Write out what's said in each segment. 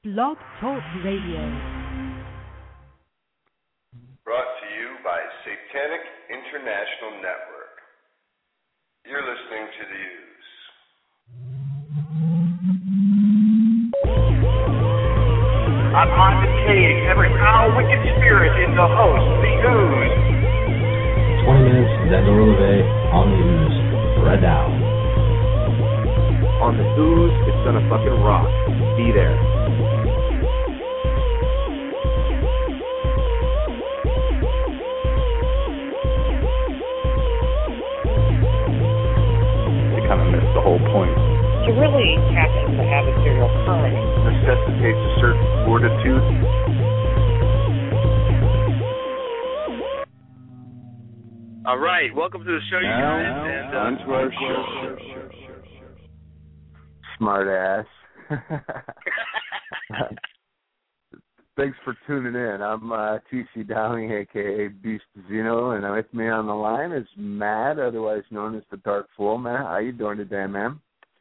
Blog Talk Radio. Brought to you by Satanic International Network. You're listening to The Ooze. I'm on the cage, every foul wicked spirit in the host, The Ooze. 20 minutes, then the Releve on The Ooze. Right now. On The Ooze, it's gonna fucking rock. Be there. They kind of missed the whole point. To really tap into adversarial time Necessitates a certain fortitude. All right, welcome to the show, you guys. And on to our show. Smart ass. Thanks for tuning in. I'm TC Dowling, a.k.a. Beast Zeno, and with me on the line is Matt, otherwise known as the Dark Fool. Matt, how you doing today, man?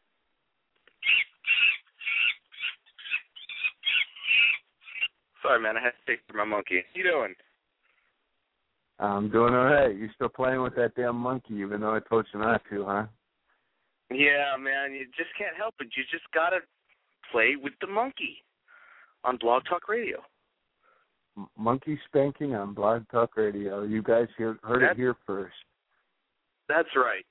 Sorry, man, I had to take care of my monkey. How you doing? I'm doing all right. You still playing with that damn monkey, even though I told you not to, huh? Yeah, man, you just can't help it. You just got to play with the monkey on Blog Talk Radio. Monkey spanking on Blog Talk Radio. You guys heard it here first. That's right.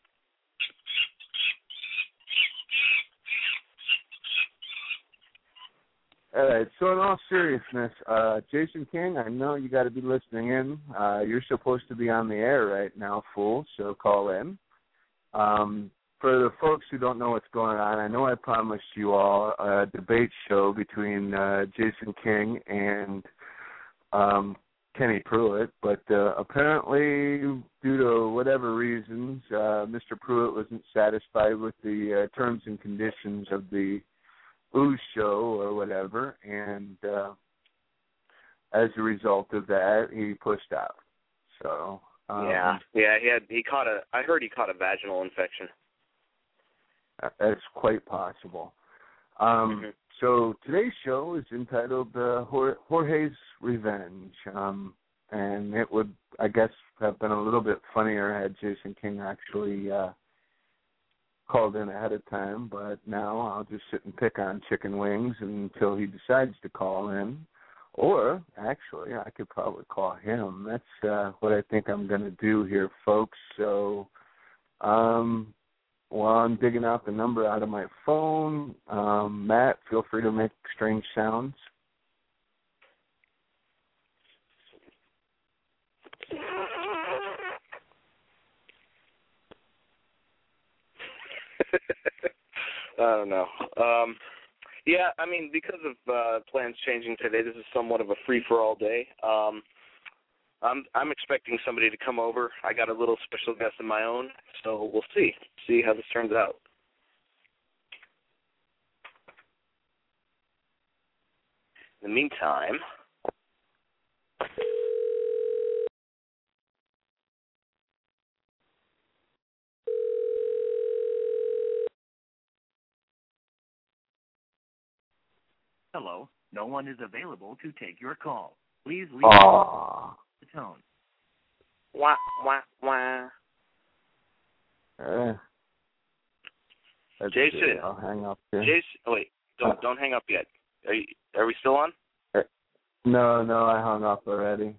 All right, so in all seriousness, Jason King, I know you got to be listening in. You're supposed to be on the air right now, fool, so call in. For the folks who don't know what's going on, I know I promised you all a debate show between Jason King and Kenny Pruitt, but apparently, due to whatever reasons, Mr. Pruitt wasn't satisfied with the terms and conditions of the Ooze show or whatever, and as a result of that, he pushed out. So I heard he caught a vaginal infection. That's quite possible. So today's show is entitled Jorge's Revenge, and it would, I guess, have been a little bit funnier had Jason King actually called in ahead of time, but now I'll just sit and pick on chicken wings until he decides to call in. Or, actually, I could probably call him. That's what I think I'm going to do here, folks. So, while I'm digging out the number out of my phone, Matt, feel free to make strange sounds. I don't know. Yeah, I mean, because of plans changing today, this is somewhat of a free-for-all day. I'm expecting somebody to come over. I got a little special guest of my own, so we'll see how this turns out. In the meantime, Hello, no one is available to take your call. Please leave the tone. wah, wah, wah. Jason, I'll hang up here. Jason, wait, don't hang up yet. Are we still on? No, I hung up already.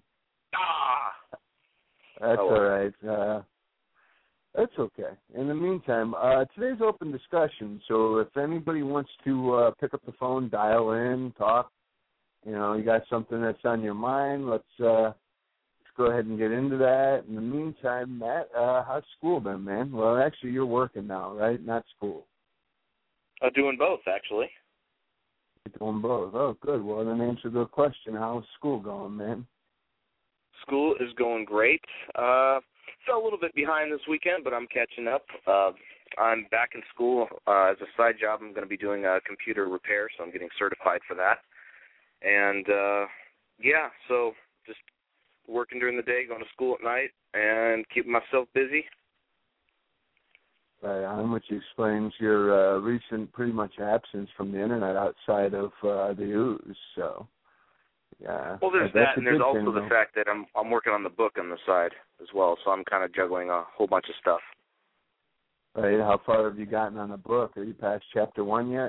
That's all right. That's okay. In the meantime, today's open discussion, so if anybody wants to pick up the phone, dial in, talk, you got something that's on your mind, let's go ahead and get into that. In the meantime, Matt, how's school been, man? Well, actually, you're working now, right? Not school. Doing both, actually. You're doing both. Oh, good. Well, then answer the question. How's school going, man? School is going great. Fell a little bit behind this weekend, but I'm catching up. I'm back in school. As a side job, I'm going to be doing computer repair, so I'm getting certified for that. And, so just working during the day, going to school at night, and keeping myself busy. which explains your recent pretty much absence from the internet outside of the ooze. So, yeah. Well, there's that, and there's also the fact that I'm working on the book on the side as well, so I'm kind of juggling a whole bunch of stuff. Right. How far have you gotten on the book? Are you past chapter 1 yet?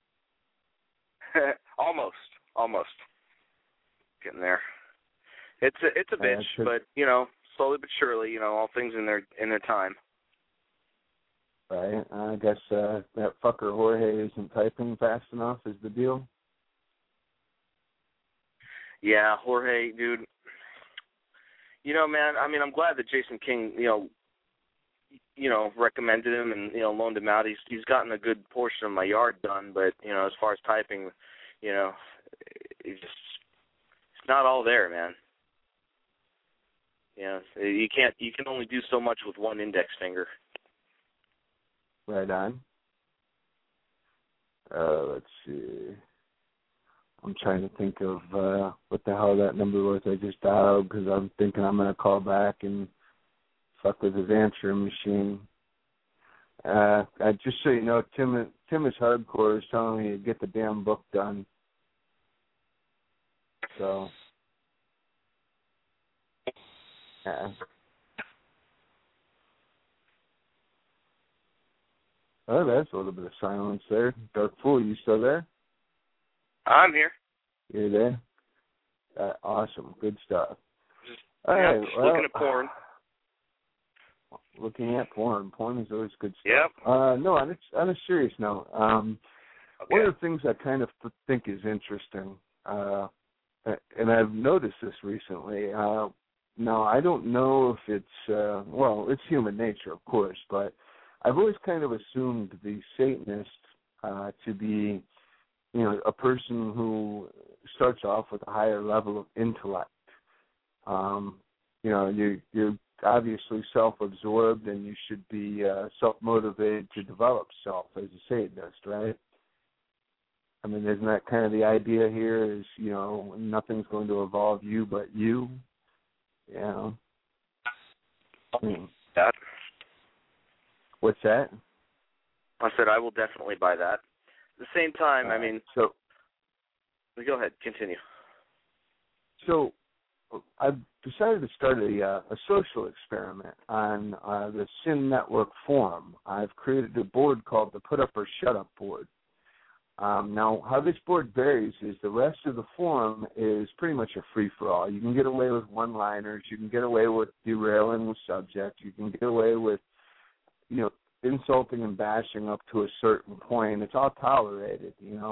Almost. Getting there. It's a bitch, but slowly but surely, all things in their time. Right. I guess that fucker Jorge isn't typing fast enough is the deal. Yeah, Jorge, dude. Man, I mean, I'm glad that Jason King, recommended him and, loaned him out. He's gotten a good portion of my yard done, but, as far as typing, it's not all there, man. You can only do so much with one index finger. Right on. Let's see. I'm trying to think of what the hell that number was I just dialed because I'm thinking I'm going to call back and fuck with his answering machine. Just so you know, Tim is hardcore is telling me to get the damn book done. So, yeah. Oh, that's a little bit of silence there. Dark Fool, you still there? I'm here. You're there? Awesome. Good stuff. All right, looking at porn. Looking at porn. Porn is always good stuff. Yep. No, on a serious note, one of the things I kind of think is interesting, and I've noticed this recently. Now, I don't know if it's, it's human nature, of course, but I've always kind of assumed the Satanist to be, a person who starts off with a higher level of intellect. You're obviously self-absorbed, and you should be self-motivated to develop self as a Satanist, right? I mean, isn't that kind of the idea here? Is nothing's going to evolve you but you. That. What's that? I said I will definitely buy that. At the same time, so go ahead, continue. So I've decided to start a social experiment on the Sin Network forum. I've created a board called the Put Up or Shut Up board. Now, how this board varies is the rest of the forum is pretty much a free-for-all. You can get away with one-liners. You can get away with derailing the subject. You can get away with, insulting and bashing up to a certain point. It's all tolerated,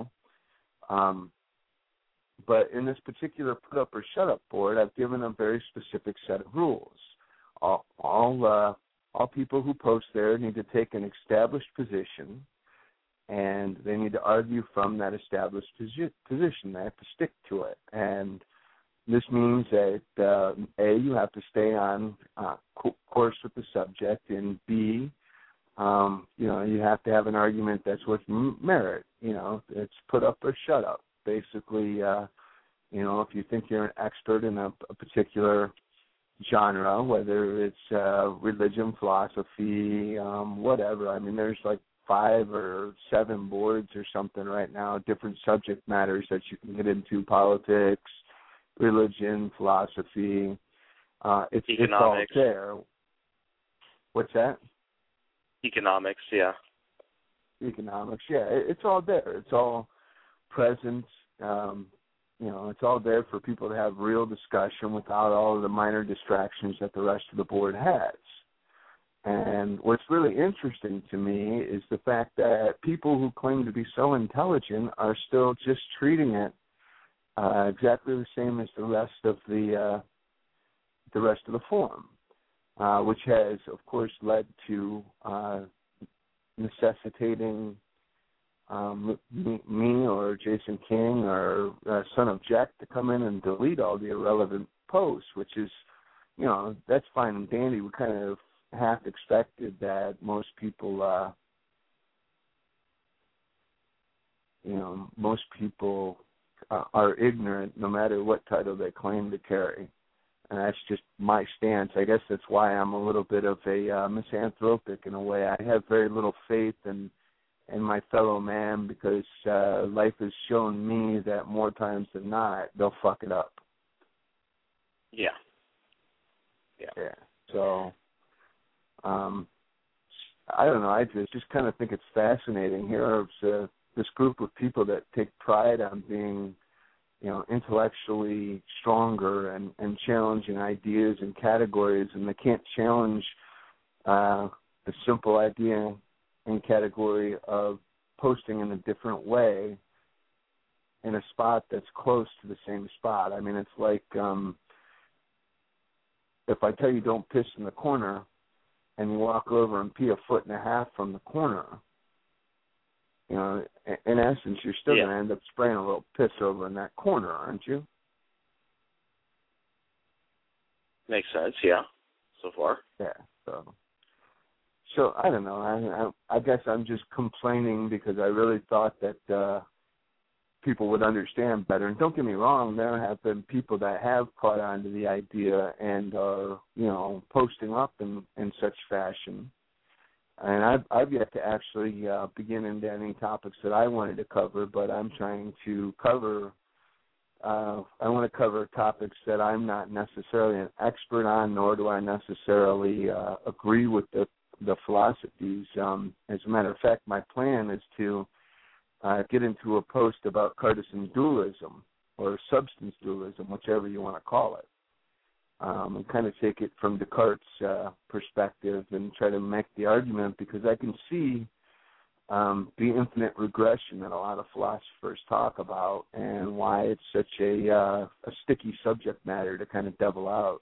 But in this particular Put Up or Shut Up board, I've given a very specific set of rules. All people who post there need to take an established position, and they need to argue from that established position. They have to stick to it. And this means that, A, you have to stay on course with the subject, and B, you have to have an argument that's with merit. It's put up or shut up. Basically, if you think you're an expert in a particular genre, whether it's religion, philosophy, whatever. I mean, there's like 5 or 7 boards or something right now, different subject matters that you can get into: politics, religion, philosophy. It's all there. What's that? Economics, yeah. Economics, yeah. It's all there. It's all present. It's all there for people to have real discussion without all of the minor distractions that the rest of the board has. And what's really interesting to me is the fact that people who claim to be so intelligent are still just treating it exactly the same as the rest of the forum, which has, of course, led to necessitating me or Jason King or Son of Jack to come in and delete all the irrelevant posts, which is, that's fine and dandy. We kind of half expected that most people, are ignorant no matter what title they claim to carry. and that's just my stance. I guess that's why I'm a little bit of a misanthropic in a way. I have very little faith in my fellow man because life has shown me that more times than not, they'll fuck it up. Yeah. So, I don't know. I just kind of think it's fascinating. Here's this group of people that take pride on being, intellectually stronger and challenging ideas and categories, and they can't challenge the simple idea and category of posting in a different way in a spot that's close to the same spot. I mean, it's like if I tell you don't piss in the corner and you walk over and pee 1.5 feet from the corner, in essence, you're still going to end up spraying a little piss over in that corner, aren't you? Makes sense, yeah, so far. Yeah, so I don't know. I guess I'm just complaining because I really thought that people would understand better. And don't get me wrong, there have been people that have caught on to the idea and are, posting up in such fashion. And I've yet to actually begin into any topics that I wanted to cover, but I'm trying to cover I want to cover topics that I'm not necessarily an expert on, nor do I necessarily agree with the philosophies. As a matter of fact, my plan is to get into a post about Cartesian dualism or substance dualism, whichever you want to call it, and kind of take it from Descartes' perspective and try to make the argument, because I can see the infinite regression that a lot of philosophers talk about and why it's such a sticky subject matter to kind of devil out.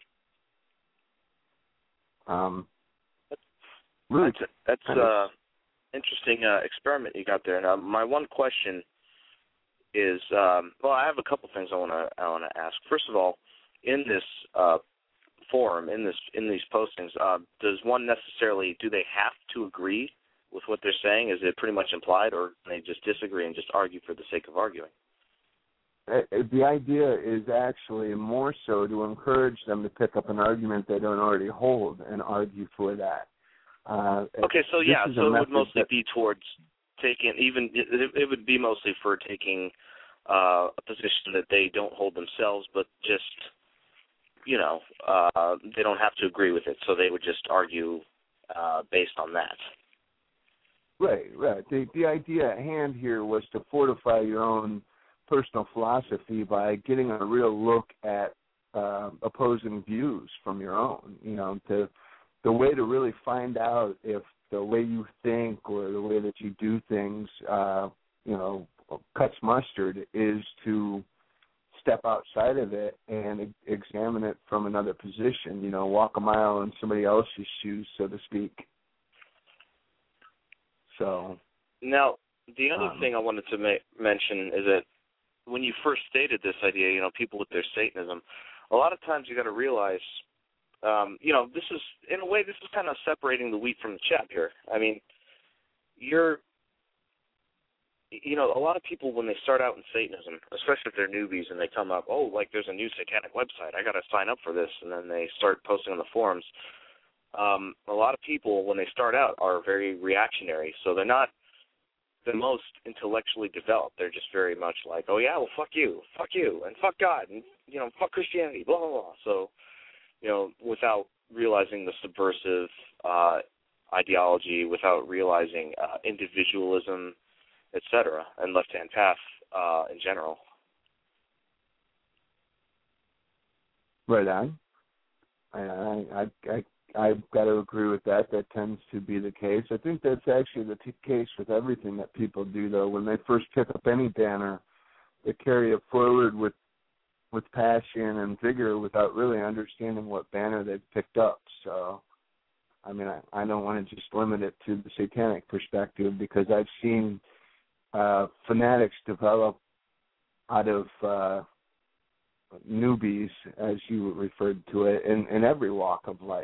Really, that's interesting experiment you got there. Now, my one question is, I have a couple things I want to ask. First of all, in this forum, in these postings, does one necessarily, do they have to agree with what they're saying? Is it pretty much implied, or can they just disagree and just argue for the sake of arguing? The idea is actually more so to encourage them to pick up an argument they don't already hold and argue for that. Okay, so yeah, so it would mostly be towards taking, it would be mostly for taking a position that they don't hold themselves, but just, they don't have to agree with it, so they would just argue based on that. Right. The idea at hand here was to fortify your own personal philosophy by getting a real look at opposing views from your own. The way to really find out if the way you think or the way that you do things, cuts mustard, is to step outside of it and examine it from another position. Walk a mile in somebody else's shoes, so to speak. So now, the other thing I wanted to mention is that when you first stated this idea, people with their Satanism, a lot of times you got to realize, this is, in a way, this is kind of separating the wheat from the chaff here. I mean, a lot of people, when they start out in Satanism, especially if they're newbies and they come up, there's a new satanic website, I got to sign up for this, and then they start posting on the forums. A lot of people, when they start out, are very reactionary, so they're not the most intellectually developed. They're just very much like, oh yeah, well, fuck you, and fuck God, and, fuck Christianity, blah, blah, blah. So, without realizing the subversive ideology, without realizing individualism, etc., and left-hand path in general. Right on. I've got to agree with that. That tends to be the case. I think that's actually the case with everything that people do, though. When they first pick up any banner, they carry it forward with passion and vigor without really understanding what banner they've picked up. So, I mean, I don't want to just limit it to the satanic perspective, because I've seen fanatics develop out of newbies, as you referred to it, in every walk of life.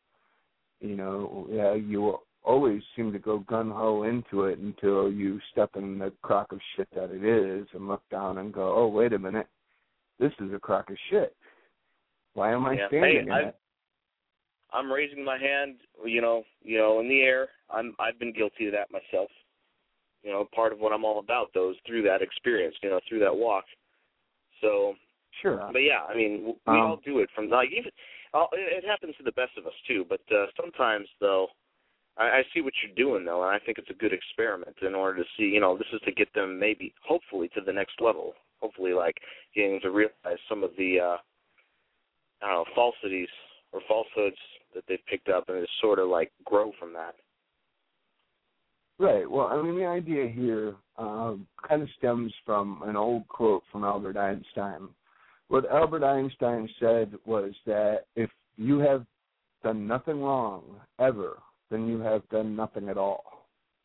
You always seem to go gung-ho into it until you step in the crock of shit that it is and look down and go, oh, wait a minute, this is a crock of shit. Why am I standing in it? I'm raising my hand, in the air. I've been guilty of that myself. Part of what I'm all about, though, is through that experience, through that walk. So, sure. But yeah, I mean, we all do it from it happens to the best of us too. But sometimes, though, I see what you're doing, though, and I think it's a good experiment in order to see, this is to get them maybe, hopefully, to the next level. Hopefully, like getting to realize some of the, falsities or falsehoods that they've picked up, and just sort of like grow from that. Right. Well, I mean, the idea here kind of stems from an old quote from Albert Einstein. What Albert Einstein said was that if you have done nothing wrong ever, then you have done nothing at all.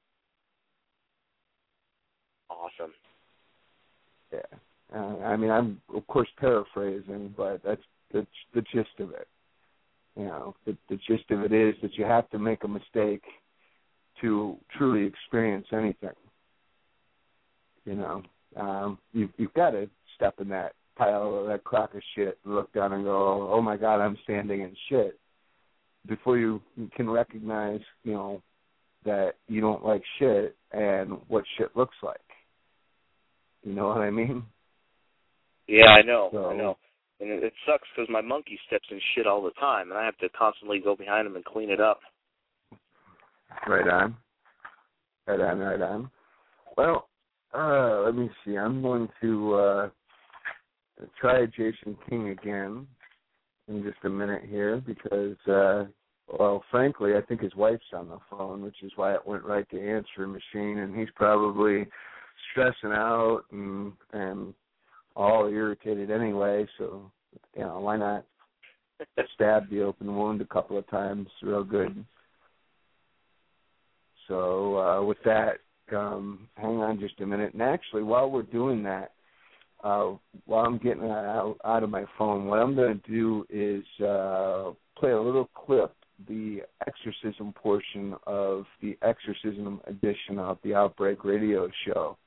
Awesome. Yeah. I mean, I'm, of course, paraphrasing, but that's the gist of it. The gist of it is that you have to make a mistake to truly experience anything. You've got to step in that pile of that crock of shit and look down and go, oh my God, I'm standing in shit, before you can recognize, that you don't like shit and what shit looks like. You know what I mean? Yeah, I know. And it sucks because my monkey steps in shit all the time, and I have to constantly go behind him and clean it up. Right on. Well, let me see. I'm going to try Jason King again in just a minute here because, frankly, I think his wife's on the phone, which is why it went right to answer machine, and he's probably stressing out and all irritated anyway, so, why not stab the open wound a couple of times real good. So with that, hang on just a minute. And actually, while we're doing that, while I'm getting that out of my phone, what I'm going to do is play a little clip, the exorcism portion of the exorcism edition of the Outbreak Radio Show.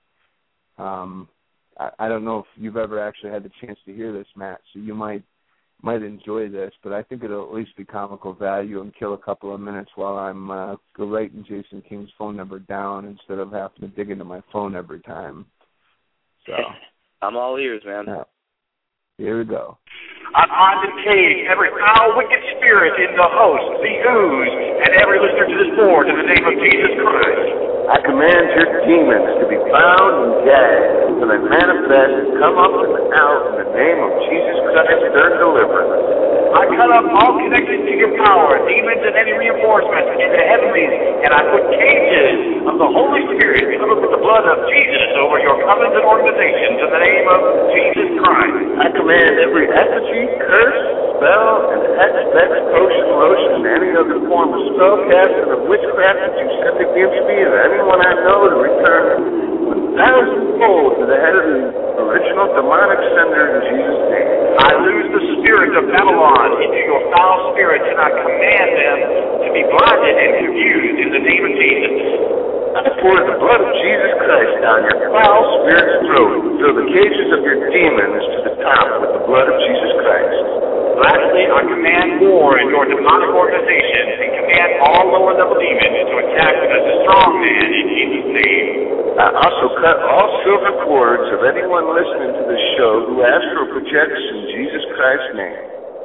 I don't know if you've ever actually had the chance to hear this, Matt, so you might enjoy this, but I think it'll at least be comical value and kill a couple of minutes while I'm writing Jason King's phone number down instead of having to dig into my phone every time. So I'm all ears, man. Yeah. Here we go. I bind and cage every foul, wicked spirit in the host, the ooze, and every listener to this board in the name of Jesus Christ. I command your demons to be bound and gagged when they manifest and come up and out in the name of Jesus Christ, their deliverance. I cut off all connection to your power, demons and any reinforcements in the heavenlies, and I put cages of the Holy Spirit covered with the blood of Jesus over your covens and organizations in the name of Jesus Christ. I command every effigy, curse, spell, and hex, potion, lotion, and any other form of spellcasting or witchcraft that you send against me or anyone I know to return 1,000-fold to the head of the original demonic sender in Jesus' name. I lose the spirit of Babylon into your foul spirits, and I command them to be blinded and confused in the name of Jesus. I pour the blood of Jesus Christ down your foul spirit's throat and fill the cages of your demons to the top with the blood of Jesus Christ. Lastly, I command war in your demonic organization and command all lower-level demons to attack as a strong man in Jesus' name. I also cut all silver cords of anyone listening to this show who astral projects in Jesus Christ's name.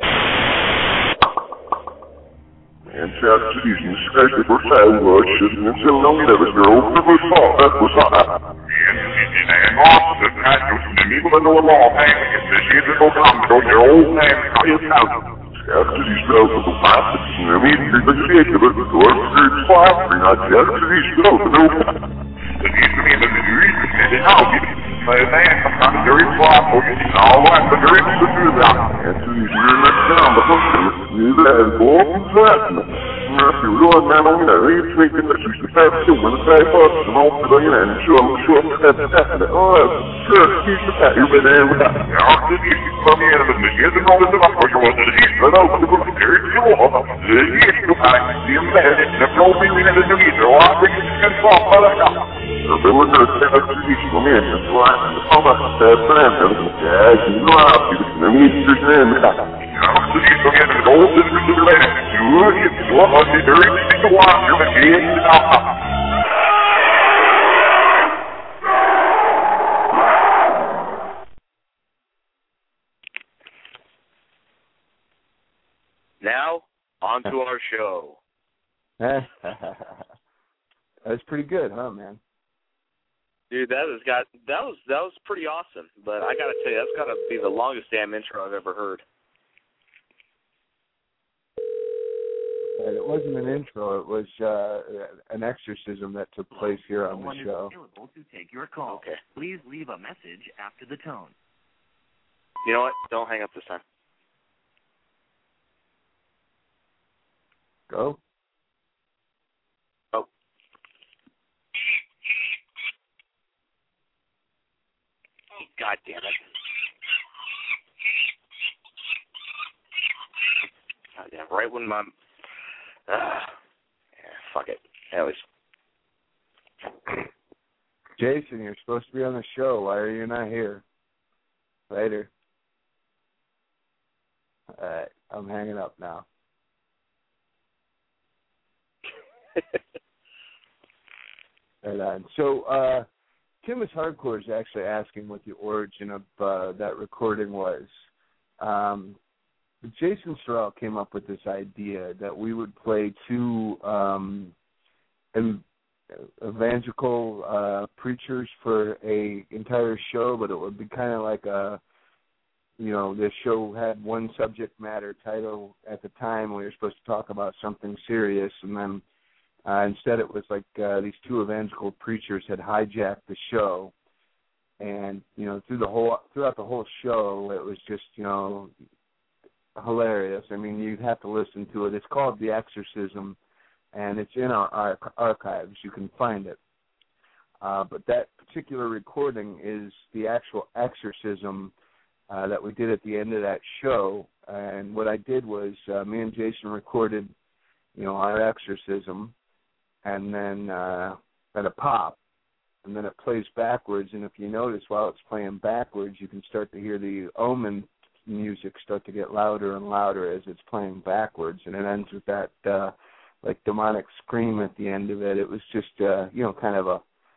And chapter Jesus Christ, the first time was just an incident on the other girl, the first thought, that was not. And off the kind of the people in the law, and the shit that will come to their old man, his house. After these girls of the past, and I mean, they were created, but the door is flat, and I just after these girls, no. The reason that the reason that the house is by a man, sometimes very flat, and all that, but there is to do that. After these girls down, the husband, that is all from flatness. If you really man on that, he's thinking that you should have to when the guy fucks and all for the end, sure, that, oh, sure, he's the guy, you've been there with that. Now, this is from the end of the years and all this about what you want to eat, but I'll put the very cool. The years to find the man, and the no meaning in the new year, or I'll bring you to the fall, but I got. So then we're going to take up to these from in, and so I can call back to that friend, and yeah, you know, I'll be the need to do that. so get an old business to let it do it. It's one of the very things to watch here again. Now, on to our show. That's pretty good, huh, man? Dude, that was pretty awesome. But I gotta tell you, that's gotta be the longest damn intro I've ever heard. And it wasn't an intro; it was an exorcism that took place here on the show. Is available to take your call. Okay. Please leave a message after the tone. You know what? Don't hang up this time. Go. Oh. God damn it. God damn, right when my... yeah, fuck it. Anyways. Jason, you're supposed to be on the show. Why are you not here? Later. All right, I'm hanging up now. Right on. So, Tim is Hardcore is actually asking what the origin of that recording was. Jason Sorrell came up with this idea that we would play two evangelical preachers for a entire show, but it would be kind of like this show had one subject matter title at the time. We were supposed to talk about something serious, and then instead it was like these two evangelical preachers had hijacked the show, and throughout the whole show it was just hilarious. I mean, you'd have to listen to it. It's called The Exorcism, and it's in our archives. You can find it. But that particular recording is the actual exorcism that we did at the end of that show. And what I did was me and Jason recorded, our exorcism, and then at a pop, and then it plays backwards. And if you notice, while it's playing backwards, you can start to hear the Omen music start to get louder and louder as it's playing backwards, and it ends with that demonic scream at the end of it. It was just kind of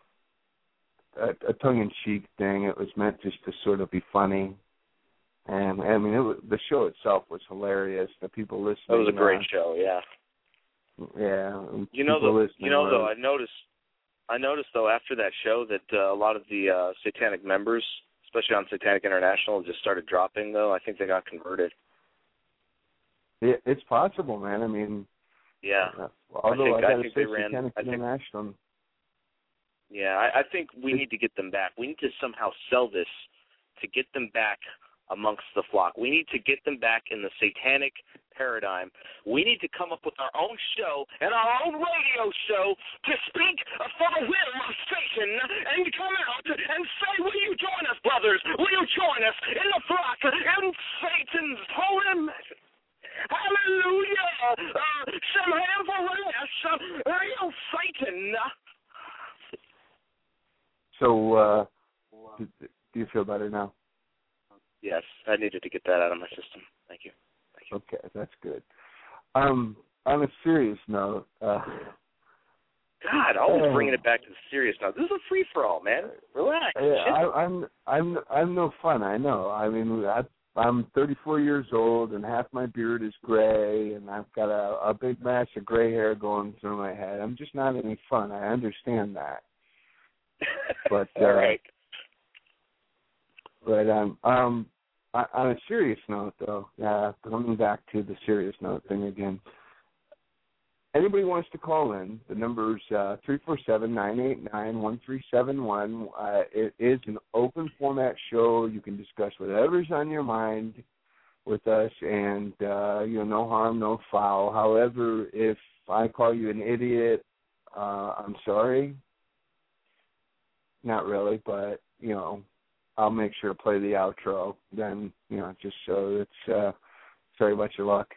a tongue-in-cheek thing. It was meant just to sort of be funny, and I mean the show itself was hilarious. The people listening. It was a great show, yeah. Yeah. Though I noticed though after that show that a lot of the satanic members, especially on Satanic International, just started dropping, though. I think they got converted. It's possible, man. I mean, yeah. Although I think they ran Satanic International. Yeah, I think we need to get them back. We need to somehow sell this to get them back amongst the flock. We need to get them back in the satanic paradigm. We need to come up with our own show and our own radio show to speak for the will of Satan and come out and say, will you join us, brothers? Will you join us in the flock in Satan's holy mission? Hallelujah! Some hand for less, real Satan. So, do you feel better now? Yes, I needed to get that out of my system. Thank you. Okay, that's good. On a serious note, God, always bringing it back to the serious note. This is a free for all, man. Relax. Yeah, I'm no fun. I know. I mean, I'm 34 years old, and half my beard is gray, and I've got a big mass of gray hair going through my head. I'm just not any fun. I understand that. But all right. But on a serious note, though, coming back to the serious note thing again, anybody wants to call in, the number is 347-989-1371. It is an open format show. You can discuss whatever's on your mind with us, and no harm, no foul. However, if I call you an idiot, I'm sorry. Not really, but, I'll make sure to play the outro then, just so it's sorry about your luck.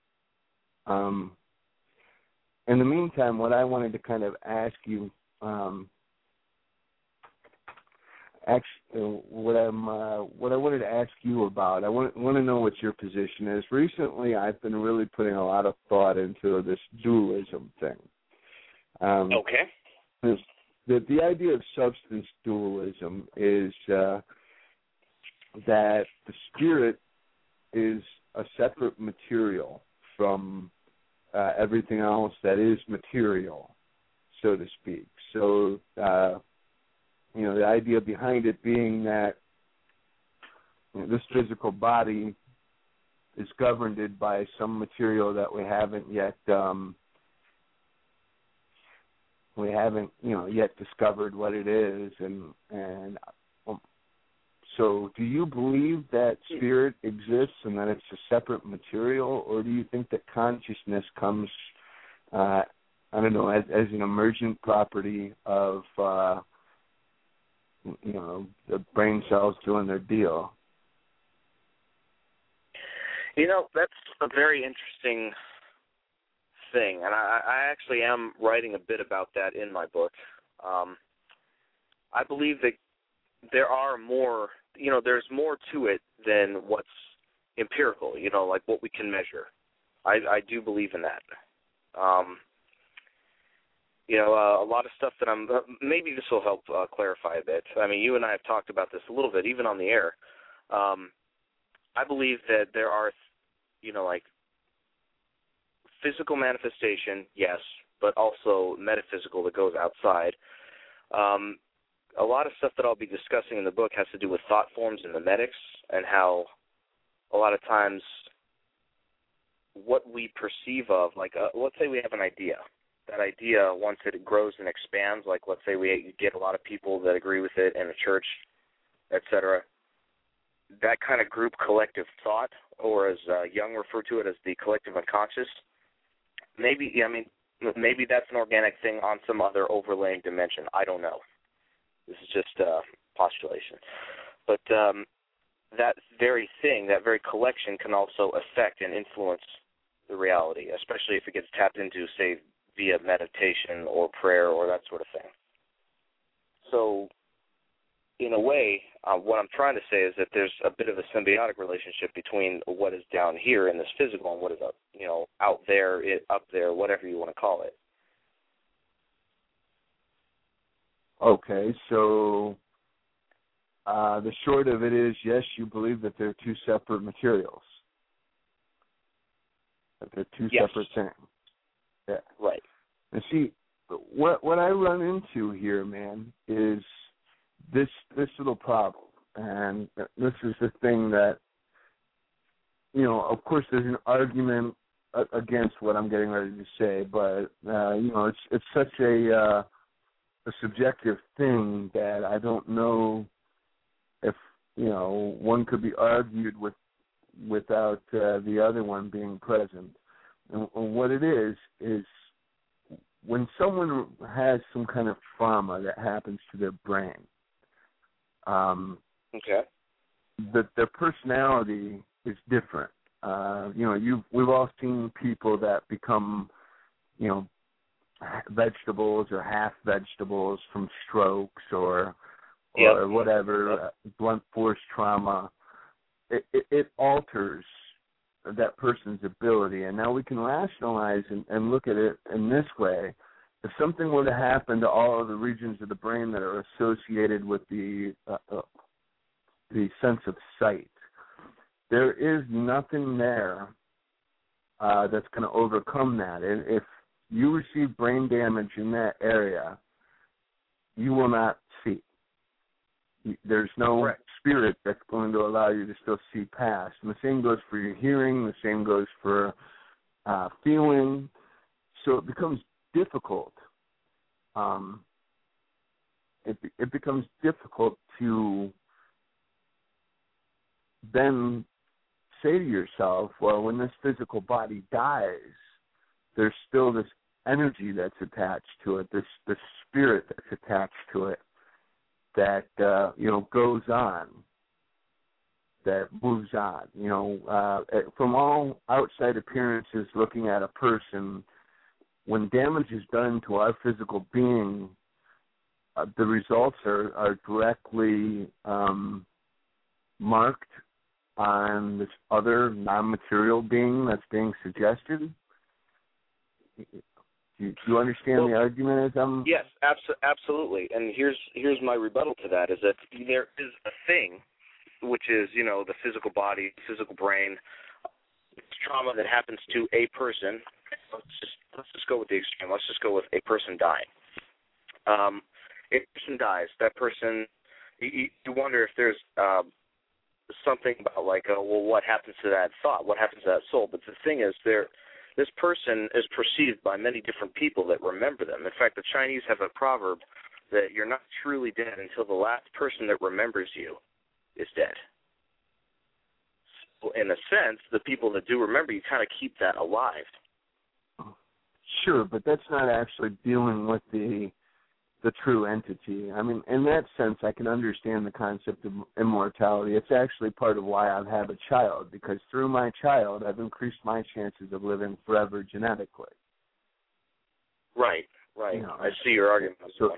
In the meantime, what I wanted to kind of ask you, what I wanted to ask you about, I want to know what your position is. Recently, I've been really putting a lot of thought into this dualism thing. Okay. The idea of substance dualism is that the spirit is a separate material from everything else that is material, so to speak. So, the idea behind it being that this physical body is governed by some material that we haven't yet yet discovered what it is, and so do you believe that spirit exists and that it's a separate material, or do you think that consciousness comes, as an emergent property of, the brain cells doing their deal? That's a very interesting thing, and I actually am writing a bit about that in my book. I believe that there are more, there's more to it than what's empirical, like what we can measure. I do believe in that. A lot of stuff that maybe this will help clarify a bit. I mean, you and I have talked about this a little bit, even on the air. I believe that there are, like physical manifestation, yes, but also metaphysical that goes outside. A lot of stuff that I'll be discussing in the book has to do with thought forms and memetics, and how a lot of times what we perceive of, like let's say we have an idea. That idea, once it grows and expands, like let's say we get a lot of people that agree with it in a church, etc., that kind of group collective thought, or as Jung referred to it as the collective unconscious, maybe that's an organic thing on some other overlaying dimension. I don't know. This is just postulation. But that very thing, that very collection can also affect and influence the reality, especially if it gets tapped into, say, via meditation or prayer or that sort of thing. So, in a way, what I'm trying to say is that there's a bit of a symbiotic relationship between what is down here in this physical and what is up, out there, up there, whatever you want to call it. Okay, so the short of it is, yes, you believe that they're two separate materials, that they're two separate things. Yeah. Right. And see, what I run into here, man, is this little problem, and this is the thing that, of course, there's an argument against what I'm getting ready to say, but it's such a subjective thing that I don't know if one could be argued without the other one being present. And what it is when someone has some kind of trauma that happens to their brain, that their personality is different. We've all seen people that become, vegetables or half vegetables from strokes or whatever, blunt force trauma. It alters that person's ability, and now we can rationalize and look at it in this way. If something were to happen to all of the regions of the brain that are associated with the sense of sight, there is nothing there that's going to overcome that. And if you receive brain damage in that area, you will not see. There's no spirit that's going to allow you to still see past. And the same goes for your hearing. The same goes for feeling. So it becomes difficult. It becomes difficult to then say to yourself, well, when this physical body dies, there's still this energy that's attached to it, this spirit that's attached to it, that goes on, that moves on. From all outside appearances, looking at a person, when damage is done to our physical being, the results are directly marked on this other non-material being that's being suggested? Do you understand the argument? Yes, absolutely. And here's my rebuttal to that: is that there is a thing, which is the physical body, physical brain, trauma that happens to a person. Let's just go with the extreme. Let's just go with a person dying. A person dies. That person, you wonder if there's something about what happens to that thought? What happens to that soul? But the thing is, this person is perceived by many different people that remember them. In fact, the Chinese have a proverb that you're not truly dead until the last person that remembers you is dead. So in a sense, the people that do remember you kind of keep that alive. Sure, but that's not actually dealing with the true entity. I mean, in that sense, I can understand the concept of immortality. It's actually part of why I have a child, because through my child, I've increased my chances of living forever genetically. Right. I see your argument.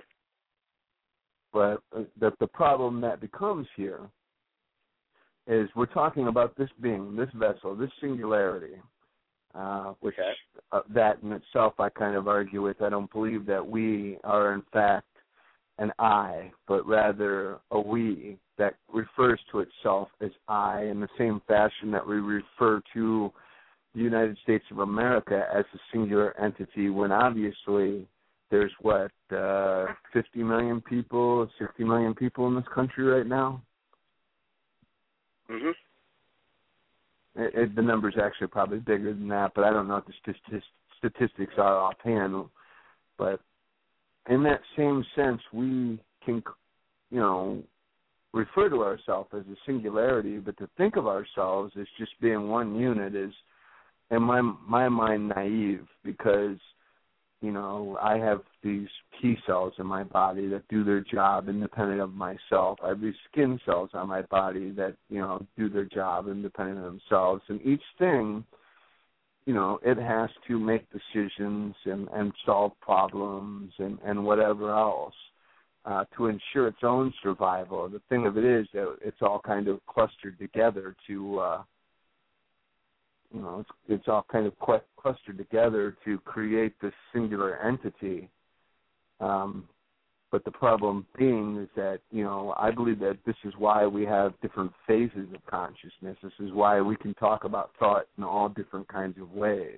But the problem that becomes here is we're talking about this being, this vessel, this singularity, which that in itself I kind of argue with. I don't believe that we are in fact an I, but rather a we that refers to itself as I in the same fashion that we refer to the United States of America as a singular entity, when obviously there's 50 million people, 60 million people in this country right now? Mm-hmm. The number's actually probably bigger than that, but I don't know what the statistics are offhand. But in that same sense, we can, refer to ourselves as a singularity, but to think of ourselves as just being one unit is, in my mind, naive, because, I have these T cells in my body that do their job independent of myself. I have these skin cells on my body that, do their job independent of themselves. And each thing, it has to make decisions and solve problems and whatever else to ensure its own survival. The thing of it is that it's all kind of clustered together to it's all kind of clustered together to create this singular entity. But the problem being is that, I believe that this is why we have different phases of consciousness. This is why we can talk about thought in all different kinds of ways.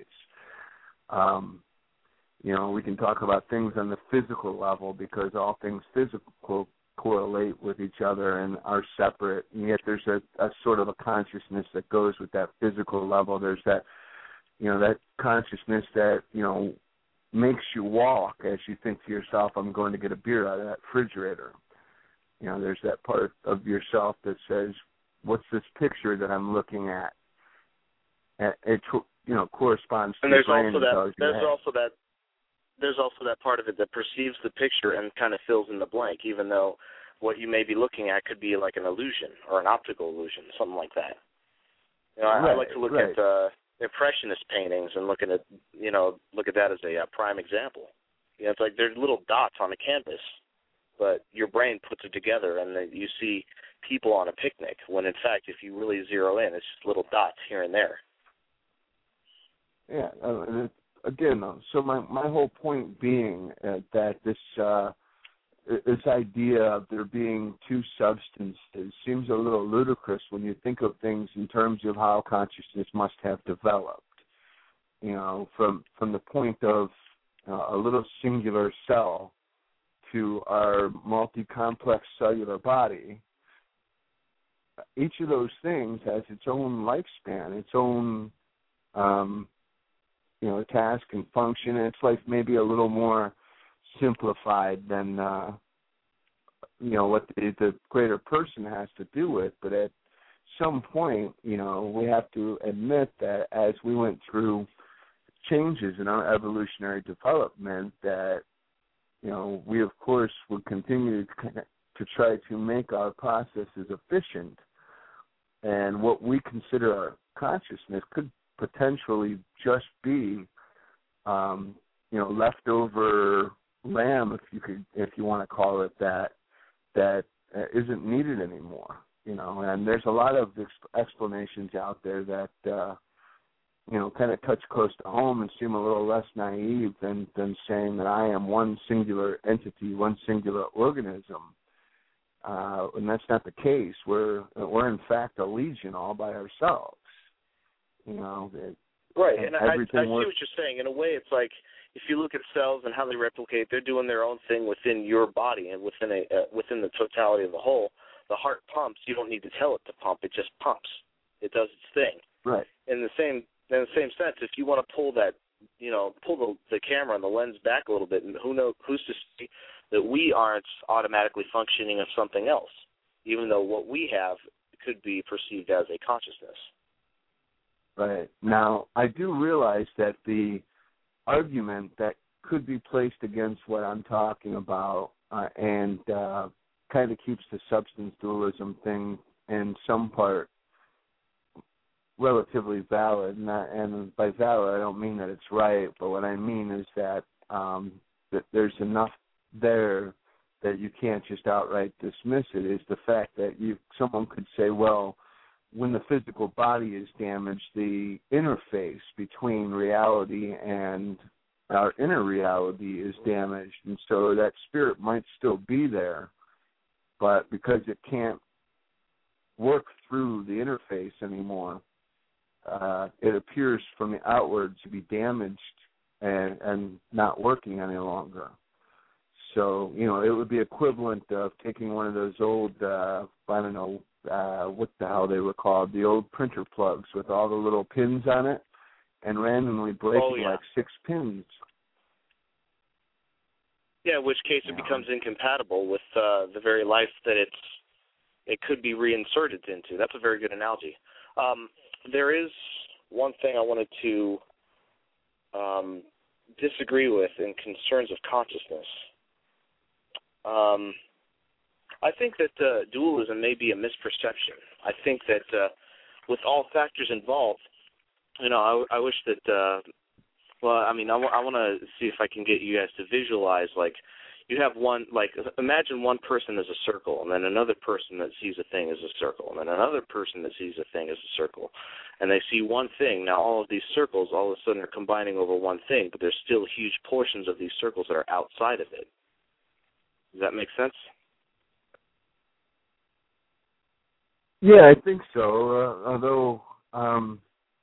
We can talk about things on the physical level because all things physical correlate with each other and are separate, and yet there's a sort of a consciousness that goes with that physical level. There's that, that consciousness that, makes you walk as you think to yourself, I'm going to get a beer out of that refrigerator. There's that part of yourself that says, what's this picture that I'm looking at? It corresponds to and there's the brain. There's also that part of it that perceives the picture and kind of fills in the blank, even though what you may be looking at could be like an illusion or an optical illusion, something like that. I like to look at Impressionist paintings and look at that as a prime example. It's like there's little dots on a canvas, but your brain puts it together, and then you see people on a picnic. When in fact, if you really zero in, it's just little dots here and there. Yeah. Again, so my whole point being that this idea of there being two substances seems a little ludicrous when you think of things in terms of how consciousness must have developed. From the point of a little singular cell to our multi-complex cellular body, each of those things has its own lifespan, its own task and function, and its life may be a little more simplified than what the greater person has to do with. But at some point, we have to admit that as we went through changes in our evolutionary development, that we of course would continue to try to make our processes efficient, and what we consider our consciousness could potentially just be leftover RAM, if you want to call it that isn't needed anymore. And there's a lot of explanations out there that kind of touch close to home and seem a little less naive than saying that I am one singular entity, one singular organism. And that's not the case. We're in fact a legion all by ourselves. Right, and I see what you're saying. In a way, it's like if you look at cells and how they replicate, they're doing their own thing within your body and within the totality of the whole. The heart pumps. You don't need to tell it to pump. It just pumps. It does its thing. Right. In the same sense, if you want to pull that, pull the camera and the lens back a little bit, and who's to say that we aren't automatically functioning of something else, even though what we have could be perceived as a consciousness. Right. Now, I do realize that the argument that could be placed against what I'm talking about and kind of keeps the substance dualism thing in some part relatively valid. And by valid, I don't mean that it's right, but what I mean is that there's enough there that you can't just outright dismiss it, is the fact that someone could say, well, when the physical body is damaged, the interface between reality and our inner reality is damaged, and so that spirit might still be there, but because it can't work through the interface anymore, it appears from the outward to be damaged and not working any longer. So, it would be equivalent of taking one of those old, I don't know what the hell they were called, the old printer plugs with all the little pins on it, and randomly breaking like 6 pins. Yeah, in which case it becomes incompatible with the very life that it could be reinserted into. That's a very good analogy. There is one thing I wanted to disagree with in concerns of consciousness. I think that dualism may be a misperception. I think that with all factors involved, I wish that, I want to see if I can get you guys to visualize, like, you have imagine one person as a circle, and then another person that sees a thing as a circle, and then another person that sees a thing as a circle, and they see one thing. Now, all of these circles all of a sudden are combining over one thing, but there's still huge portions of these circles that are outside of it. Does that make sense? Yeah, I think so. Although I'm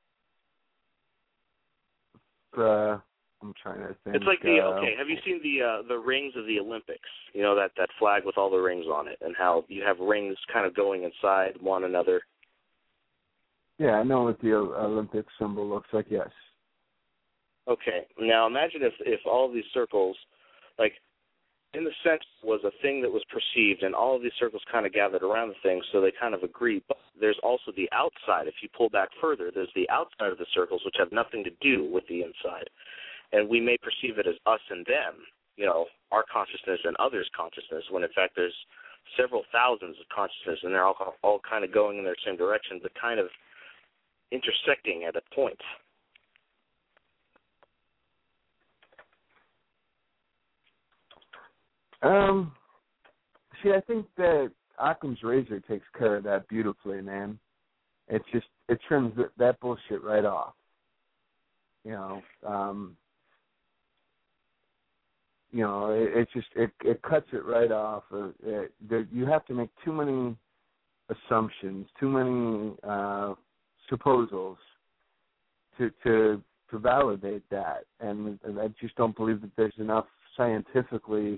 trying to think. It's like have you seen the rings of the Olympics? That flag with all the rings on it, and how you have rings kind of going inside one another. Yeah, I know what the Olympic symbol looks like. Yes. Okay. Now imagine if all of these circles, like, in the sense was a thing that was perceived, and all of these circles kind of gathered around the thing, so they kind of agree. But there's also the outside. If you pull back further, there's the outside of the circles, which have nothing to do with the inside. And we may perceive it as us and them, our consciousness and others' consciousness, when in fact there's several thousands of consciousness, and they're all kind of going in their same direction, but kind of intersecting at a point. See, I think that Occam's razor takes care of that beautifully, man. It trims that bullshit right off. It cuts it right off. You have to make too many assumptions, too many supposals to validate that, and I just don't believe that there's enough scientifically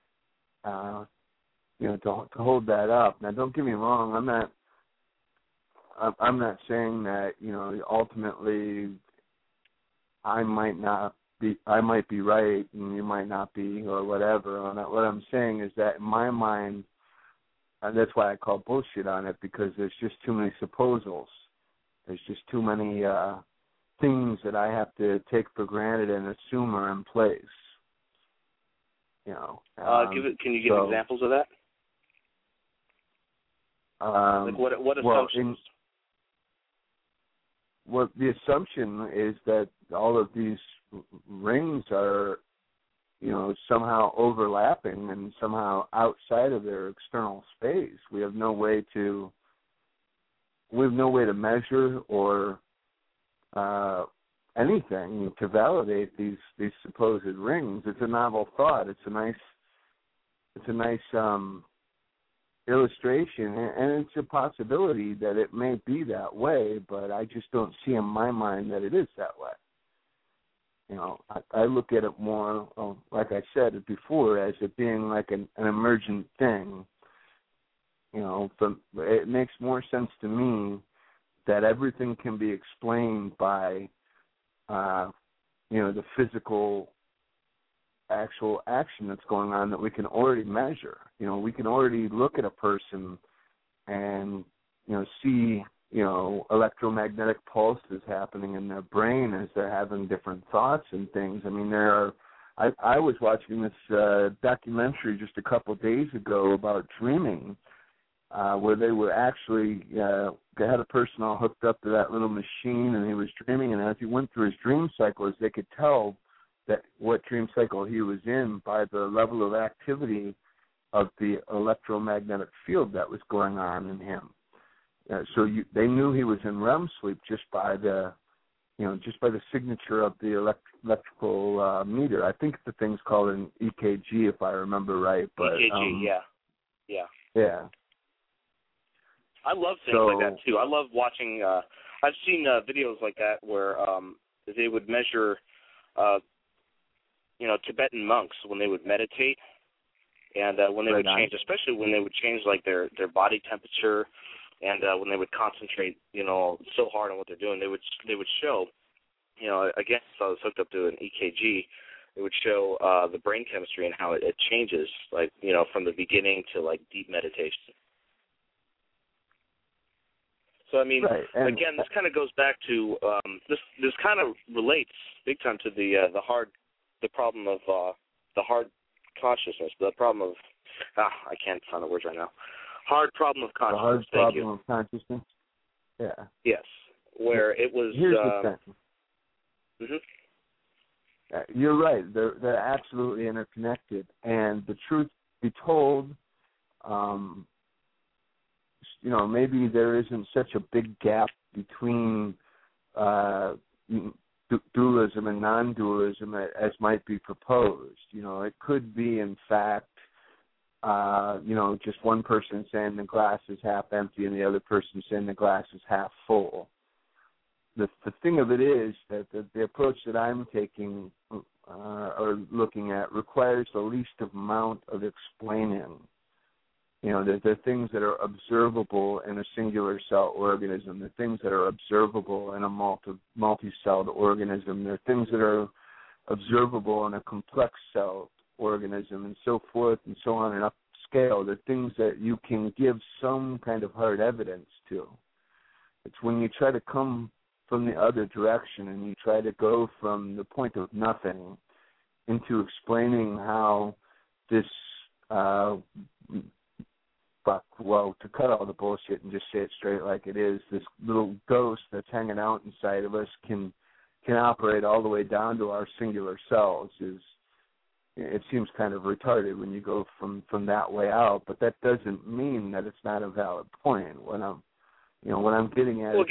to hold that up. Now, don't get me wrong. I'm not saying that ultimately I might be right and you might not be, or whatever. What I'm saying is that in my mind, and that's why I call bullshit on it, because there's just too many supposals. There's just too many things that I have to take for granted and assume are in place. Can you give examples of that? Like what assumptions? The assumption is that all of these rings are somehow overlapping and somehow outside of their external space. We have no way to measure or anything to validate these supposed rings. It's a novel thought. It's a nice illustration, and it's a possibility that it may be that way, but I just don't see in my mind that it is that way. I look at it more, like I said before, as it being like an emergent thing. It makes more sense to me that everything can be explained by, the physical, actual action that's going on that we can already measure. We can already look at a person and, see, electromagnetic pulses happening in their brain as they're having different thoughts and things. I mean, I was watching this documentary just a couple of days ago about dreaming, where they were actually, they had a person all hooked up to that little machine, and he was dreaming, and as he went through his dream cycles, they could tell that what dream cycle he was in by the level of activity of the electromagnetic field that was going on in him. They knew he was in REM sleep just by the signature of the electrical meter. I think the thing's called an EKG, if I remember right. But, EKG, yeah. Yeah. I love things like that too. I love watching. I've seen videos like that where they would measure, Tibetan monks when they would meditate, and when they would change, especially when they would change like their body temperature, and when they would concentrate, so hard on what they're doing, they would show, again, if I was hooked up to an EKG, it would show the brain chemistry and how it changes, like, from the beginning to like deep meditation. So I mean, again, this kind of goes back to this kind of relates big time to the problem of the hard consciousness, the problem of I can't find the words right now. Hard problem of consciousness. The hard problem of consciousness. Yeah. Yes, where it was. Here's the thing. You're right. They're absolutely interconnected, and the truth be told, maybe there isn't such a big gap between dualism and non-dualism as might be proposed. It could be, in fact, just one person saying the glass is half empty and the other person saying the glass is half full. The thing of it is that the approach that I'm taking or looking at requires the least amount of explaining. There are things that are observable in a singular cell organism. There are things that are observable in a multi-celled organism. There are things that are observable in a complex celled organism, and so forth and so on and upscale. There are things that you can give some kind of hard evidence to. It's when you try to come from the other direction and you try to go from the point of nothing into explaining how this to cut all the bullshit and just say it straight like it is, this little ghost that's hanging out inside of us can operate all the way down to our singular cells. It seems kind of retarded when you go from that way out, but that doesn't mean that it's not a valid point. What I'm getting at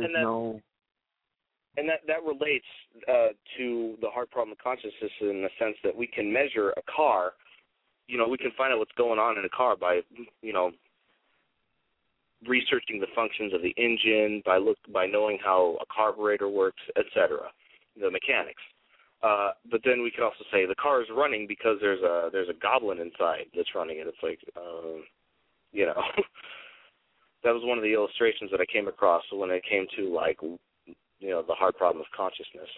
that relates to the hard problem of consciousness in the sense that we can measure a car. We can find out what's going on in a car by, researching the functions of the engine, by knowing how a carburetor works, etc., the mechanics. But then we can also say the car is running because there's a goblin inside that's running it. It's like, that was one of the illustrations that I came across when it came to the hard problem of consciousness.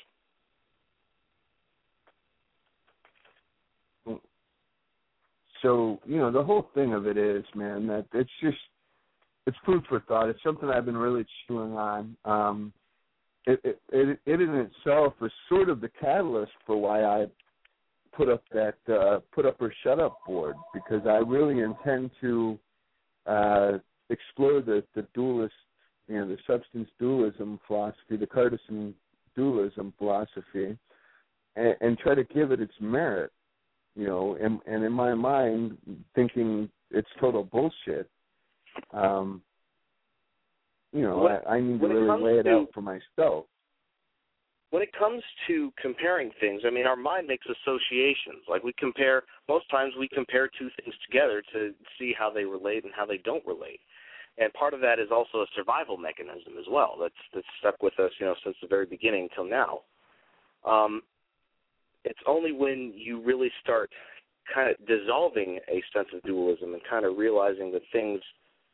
So, the whole thing of it is, man, that it's food for thought. It's something I've been really chewing on. It in itself is sort of the catalyst for why I put up or shut up board, because I really intend to explore the dualist, the substance dualism philosophy, the Cartesian dualism philosophy, and try to give it its merit. and in my mind, thinking it's total bullshit. I need to really lay it out for myself. When it comes to comparing things, I mean, our mind makes associations. Like most times we compare two things together to see how they relate and how they don't relate. And part of that is also a survival mechanism as well. That's stuck with us, since the very beginning till now. It's only when you really start kind of dissolving a sense of dualism and kind of realizing that things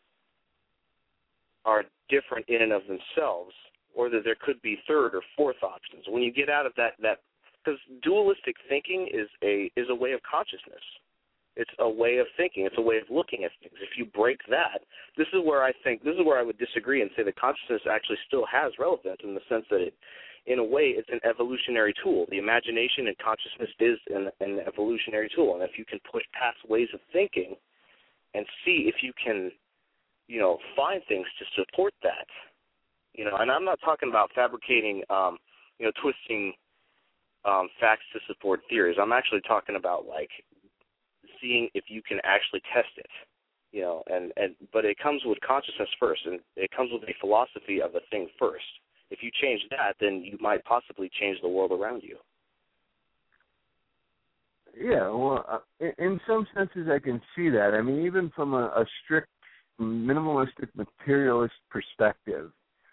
are different in and of themselves, or that there could be third or fourth options. When you get out of that because dualistic thinking is a way of consciousness. It's a way of thinking. It's a way of looking at things. If you break that, this is where I would disagree and say that consciousness actually still has relevance in the sense that in a way, it's an evolutionary tool. The imagination and consciousness is an evolutionary tool. And if you can push past ways of thinking and see if you can, find things to support that, and I'm not talking about fabricating, twisting facts to support theories. I'm actually talking about, like, seeing if you can actually test it, but it comes with consciousness first, and it comes with a philosophy of a thing first. If you change that, then you might possibly change the world around you. Yeah, well, in some senses I can see that. I mean, even from a strict minimalistic materialist perspective,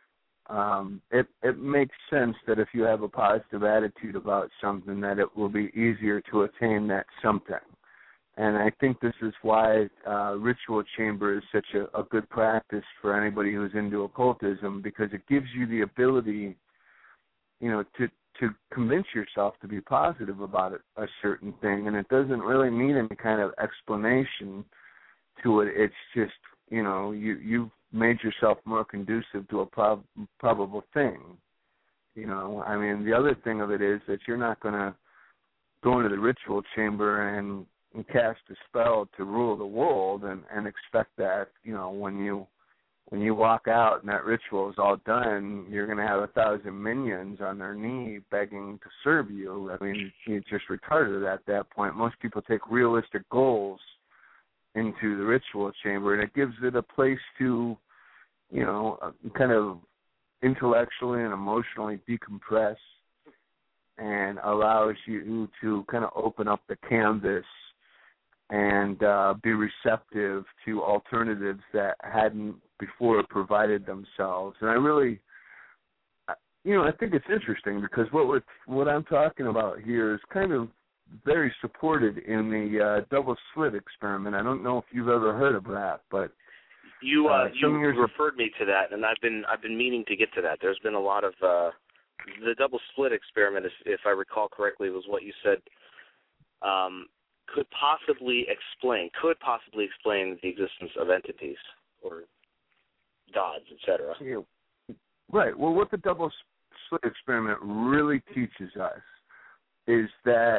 it makes sense that if you have a positive attitude about something, that it will be easier to attain that something. And I think this is why ritual chamber is such a good practice for anybody who's into occultism, because it gives you the ability, to convince yourself to be positive about a certain thing, and it doesn't really need any kind of explanation to it. It's just, you've made yourself more conducive to a probable thing. I mean, the other thing of it is that you're not going to go into the ritual chamber and cast a spell to rule the world and expect that, when you walk out and that ritual is all done, you're going to have 1,000 minions on their knee begging to serve you. I mean, you're just retarded at that point. Most people take realistic goals into the ritual chamber, and it gives it a place to, kind of intellectually and emotionally decompress, and allows you to kind of open up the canvas and be receptive to alternatives that hadn't before provided themselves. And I really, I think it's interesting because what I'm talking about here is kind of very supported in the double slit experiment. I don't know if you've ever heard of that, but you referred me to that, and I've been meaning to get to that. There's been a lot of the double slit experiment, if I recall correctly, was what you said. Could possibly explain the existence of entities or gods, etc. Yeah. Right. Well, what the double slit experiment really teaches us is that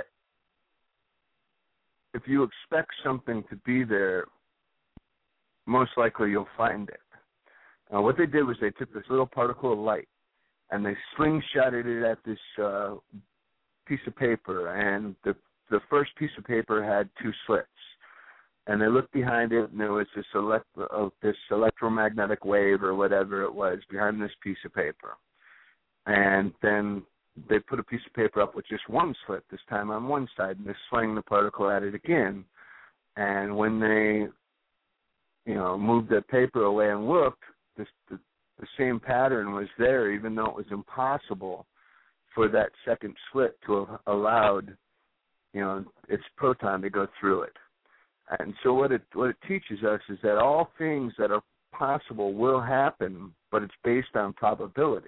if you expect something to be there, most likely you'll find it. What they did was they took this little particle of light and they slingshotted it at this piece of paper, and the first piece of paper had two slits, and they looked behind it, and there was this electromagnetic wave or whatever it was behind this piece of paper. And then they put a piece of paper up with just one slit, this time on one side, and they slang the particle at it again. And when they, moved the paper away and looked, the same pattern was there, even though it was impossible for that second slit to have allowed its proton to go through it. And so what it teaches us is that all things that are possible will happen, but it's based on probability.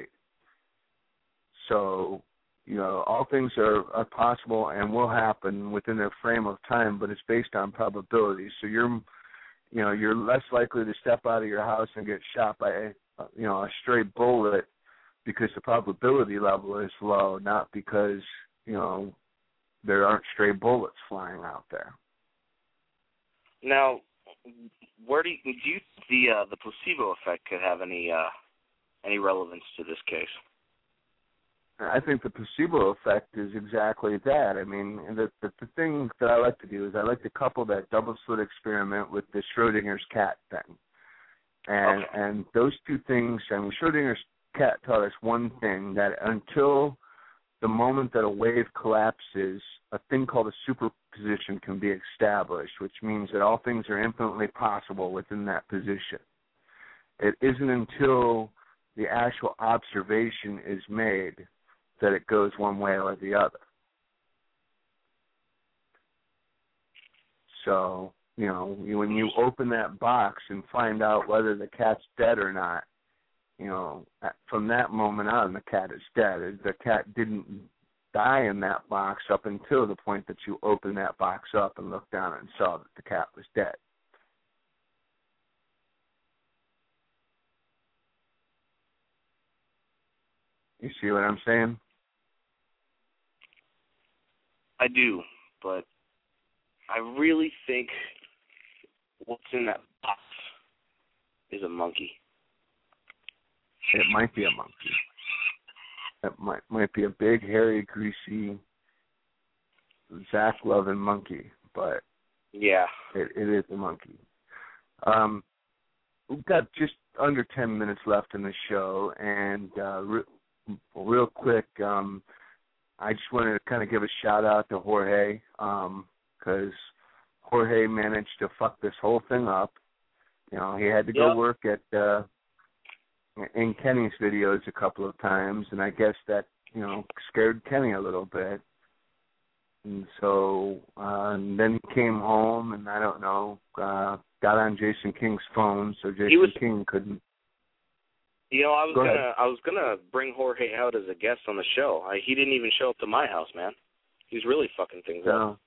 So, all things are possible and will happen within their frame of time, but it's based on probability. So you're less likely to step out of your house and get shot by a stray bullet because the probability level is low, not because, there aren't stray bullets flying out there. Now, where do you the placebo effect could have any relevance to this case? I think the placebo effect is exactly that. I mean, the thing that I like to do is I like to couple that double slit experiment with the Schrodinger's cat thing. And those two things, I mean, Schrodinger's cat taught us one thing, that until the moment that a wave collapses, a thing called a superposition can be established, which means that all things are infinitely possible within that position. It isn't until the actual observation is made that it goes one way or the other. So, when you open that box and find out whether the cat's dead or not, from that moment on, the cat is dead. The cat didn't die in that box up until the point that you opened that box up and looked down and saw that the cat was dead. You see what I'm saying? I do, but I really think what's in that box is a monkey. It might be a monkey. It might be a big, hairy, greasy, Zach-loving monkey, but yeah, it is a monkey. We've got just under 10 minutes left in the show, and real quick, I just wanted to kind of give a shout-out to Jorge, because Jorge managed to fuck this whole thing up. He had to go work at in Kenny's videos a couple of times, and I guess that, scared Kenny a little bit. And so and then he came home, and I don't know, got on Jason King's phone, so King couldn't. I was gonna bring Jorge out as a guest on the show. He didn't even show up to my house, man. He's really fucking things up.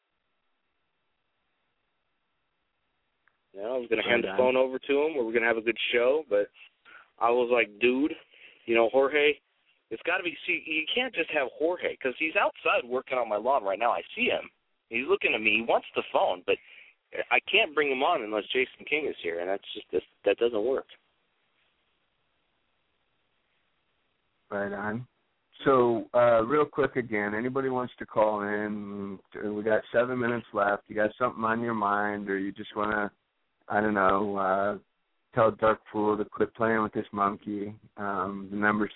I was gonna hand the phone over to him. We were gonna have a good show, but I was like, dude, Jorge, it's got to be. See, you can't just have Jorge, because he's outside working on my lawn right now. I see him. He's looking at me. He wants the phone, but I can't bring him on unless Jason King is here, and that doesn't work. Right on. So, real quick again, anybody wants to call in, we got 7 minutes left. You got something on your mind, or you just want to, I don't know, tell Dark Fool to quit playing with this monkey. The number's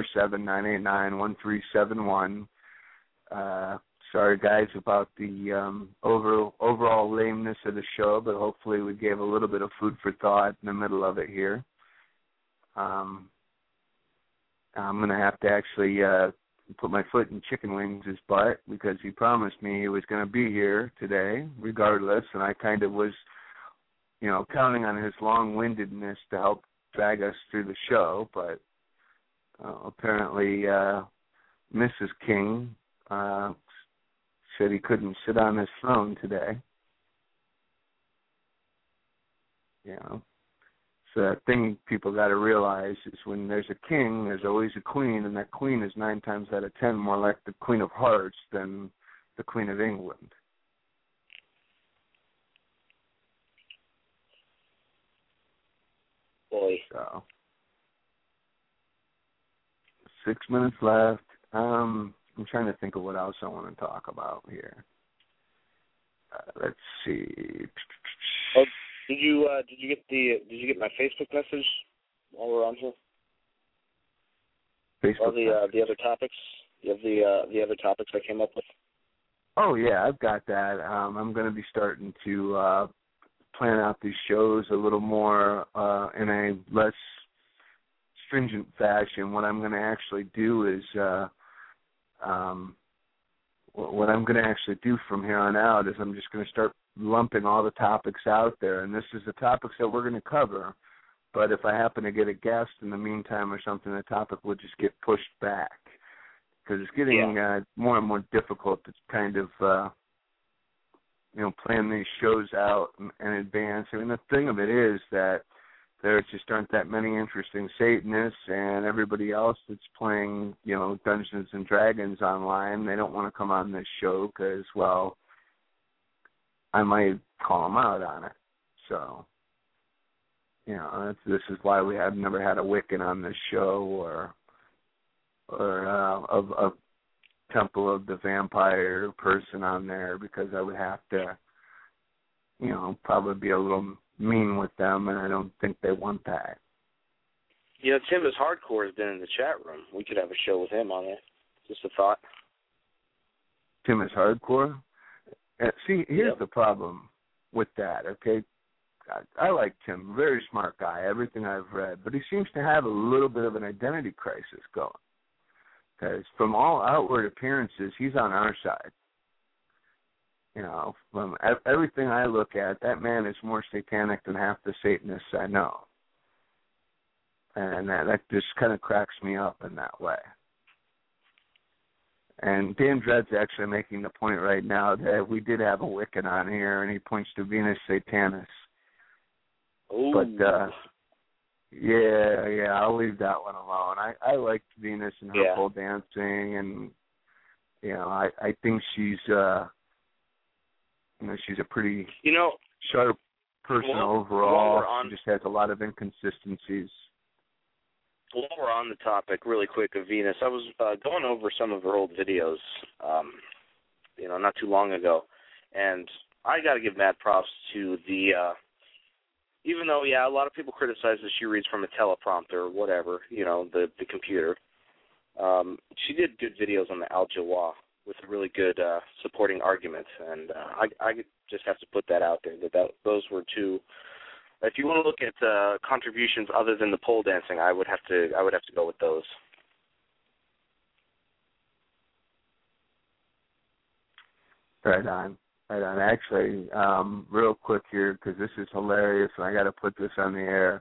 347-989-1371. Sorry, guys, about the overall lameness of the show, but hopefully we gave a little bit of food for thought in the middle of it here. I'm going to have to actually put my foot in Chicken Wings' butt, because he promised me he was going to be here today regardless, and I kind of was, counting on his long-windedness to help drag us through the show, but apparently Mrs. King said he couldn't sit on his throne today. So that thing people got to realize is when there's a king, there's always a queen, and that queen is 9 times out of 10 more like the Queen of Hearts than the Queen of England. Boy. So, 6 minutes left. I'm trying to think of what else I want to talk about here. Let's see. Oh, did you get my Facebook message while we're on here? Facebook. All the other topics. You have the other topics I came up with. Oh yeah, I've got that. I'm going to be starting to plan out these shows a little more in a less stringent fashion. What I'm going to actually do is what I'm going to actually do from here on out is I'm just going to start lumping all the topics out there, and this is the topics that we're going to cover. But if I happen to get a guest in the meantime or something, the topic will just get pushed back, because it's getting more and more difficult to kind of plan these shows out in advance. I mean, the thing of it is that there just aren't that many interesting Satanists, and everybody else that's playing, Dungeons and Dragons online, they don't want to come on this show because, well, I might call them out on it. So, this is why we have never had a Wiccan on this show, or or of a Temple of the Vampire person on there, because I would have to, probably be a little mean with them, and I don't think they want that. Tim is Hardcore has been in the chat room. We could have a show with him on there. Just a thought. Tim is Hardcore? See, here's the problem with that, okay? I like Tim, very smart guy, everything I've read, but he seems to have a little bit of an identity crisis going. Because from all outward appearances, he's on our side. From everything I look at, that man is more satanic than half the Satanists I know. And that just kind of cracks me up in that way. And Dan Dredd's actually making the point right now that we did have a Wiccan on here, and he points to Venus Satanis. Ooh. But, yeah, I'll leave that one alone. I liked Venus and her pole dancing, and, I think she's, she's a pretty sharp person overall. She just has a lot of inconsistencies. While we're on the topic, really quick, of Venus, I was going over some of her old videos, not too long ago, and I got to give mad props to the, even though, a lot of people criticize that she reads from a teleprompter or whatever, the computer. She did good videos on the Al-Jawah with a really good supporting argument, and I just have to put that out there, that those were two. If you want to look at contributions other than the pole dancing, I would have to go with those. Right on. Actually, real quick here, because this is hilarious, and I got to put this on the air.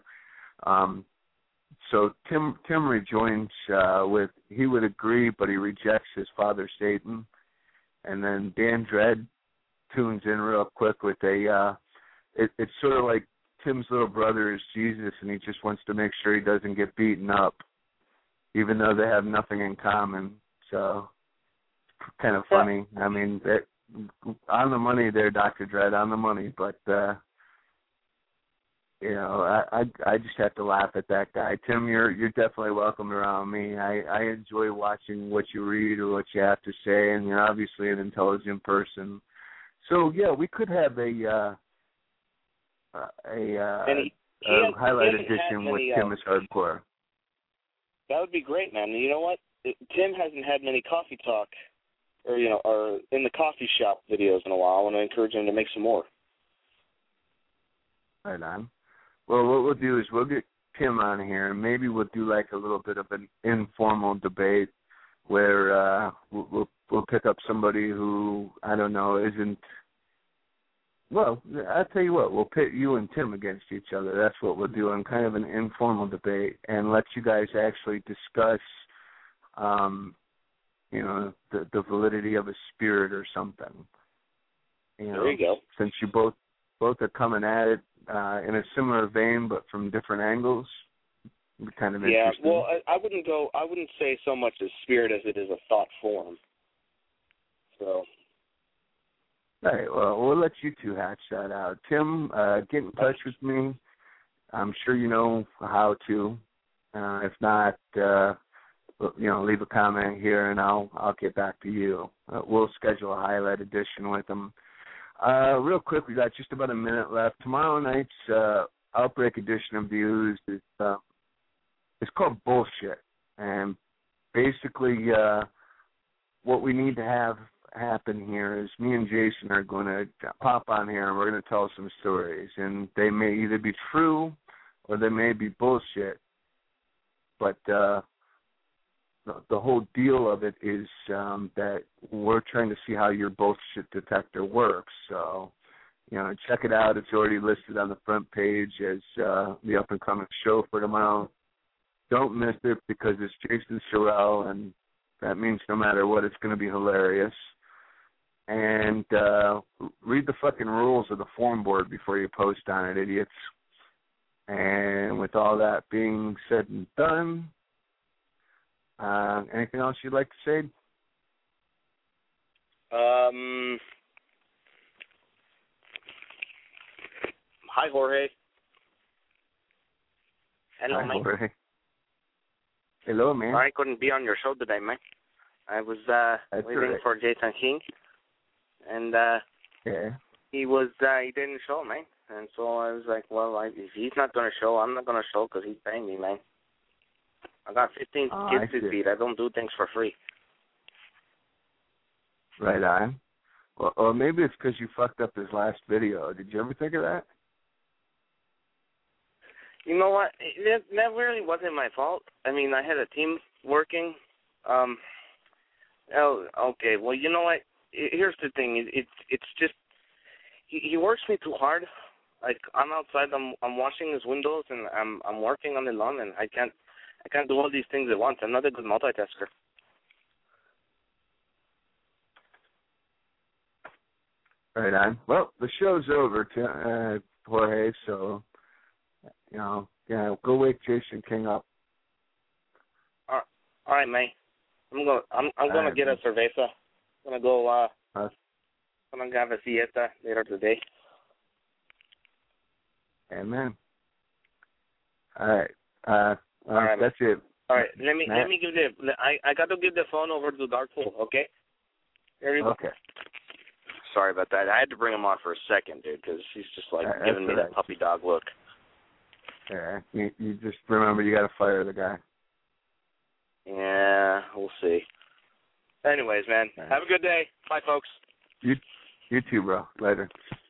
So Tim rejoins with, he would agree, but he rejects his father Satan. And then Dan Dredd tunes in real quick with a, it's sort of like Tim's little brother is Jesus, and he just wants to make sure he doesn't get beaten up, even though they have nothing in common. So it's kind of funny. I mean, on the money there, Dr. Dredd, on the money. But, I just have to laugh at that guy. Tim, you're definitely welcome around me. I enjoy watching what you read or what you have to say, and you're obviously an intelligent person. So, we could have a highlight edition with Tim is Hardcore. That would be great, man. You know what? Tim hasn't had many coffee talk or in the coffee shop videos in a while. I want to encourage him to make some more. Right on. Well, what we'll do is we'll get Tim on here, and maybe we'll do like a little bit of an informal debate where we'll pick up somebody who, I don't know, isn't. Well, I'll tell you what, we'll pit you and Tim against each other. That's what we'll do, in kind of an informal debate, and let you guys actually discuss, the validity of a spirit or something. There you go. Since you both are coming at it in a similar vein, but from different angles, it'd be kind of interesting. Yeah, well, I wouldn't say so much as spirit as it is a thought form. So. All right, well, we'll let you two hatch that out. Tim, get in touch with me. I'm sure you know how to. If not, leave a comment here, and I'll get back to you. We'll schedule a highlight edition with them. Real quick, we got just about a minute left. Tomorrow night's Outbreak edition of Views is it's called Bullshit, and basically what we need to have happen here is me and Jason are going to pop on here, and we're going to tell some stories, and they may either be true or they may be bullshit, but the whole deal of it is that we're trying to see how your bullshit detector works. So, check it out. It's already listed on the front page as the up-and-coming show for tomorrow. Don't miss it, because it's Jason Sorrell, and that means no matter what, it's going to be hilarious. And read the fucking rules of the forum board before you post on it, idiots. And with all that being said and done, anything else you'd like to say? Hi, Jorge. Hello, Hi, Mike. Jorge. Hello, man. I couldn't be on your show today, man. I was waiting for Jason King, and he didn't show, man. And so I was like, well, if he's not going to show, I'm not going to show because he's paying me, man. I got 15 kids to feed. I don't do things for free. Right on. Well, or maybe it's because you fucked up his last video. Did you ever think of that? You know what? That really wasn't my fault. I mean, I had a team working. Okay. Well, you know what? Here's the thing. It's just he works me too hard. Like I'm outside. I'm washing his windows and I'm working on the lawn, and I can't do all these things at once. I'm not a good multitasker. Right on. Well, the show's over, Jorge. So, go wake Jason King up. All right, man. I'm gonna get a cerveza. I'm gonna go. I'm gonna have a siesta later today. Amen. All right. All right, that's it. All right. Let me give I got to give the phone over to Darkpool. Okay. There you go. Okay. Sorry about that. I had to bring him on for a second, dude, because he's just giving me that puppy dog look. Yeah. You just remember you got to fire the guy. Yeah, we'll see. Anyways, man, have a good day. Bye, folks. You too, bro. Later.